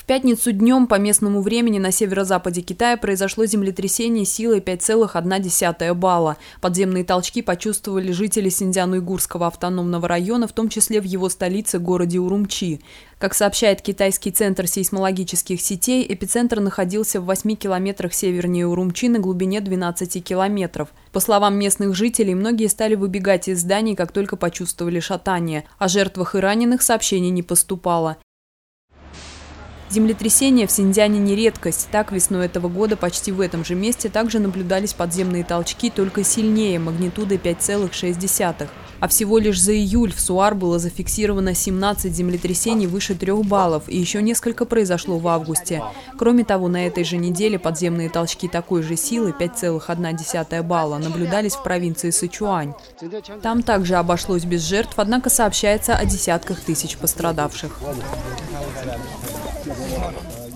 В пятницу днем по местному времени на северо-западе Китая произошло землетрясение силой 5,1 балла. Подземные толчки почувствовали жители Синьцзян-Уйгурского автономного района, в том числе в его столице, городе Урумчи. Как сообщает китайский центр сейсмологических сетей, эпицентр находился в 8 километрах севернее Урумчи на глубине 12 километров. По словам местных жителей, многие стали выбегать из зданий, как только почувствовали шатание. О жертвах и раненых сообщений не поступало. Землетрясения в Синьцзяне не редкость. Так, весной этого года почти в этом же месте также наблюдались подземные толчки, только сильнее, магнитудой 5,6. А всего лишь за июль в Суар было зафиксировано 17 землетрясений выше 3 баллов, и еще несколько произошло в августе. Кроме того, на этой же неделе подземные толчки такой же силы, 5,1 балла, наблюдались в провинции Сычуань. Там также обошлось без жертв, однако сообщается о десятках тысяч пострадавших.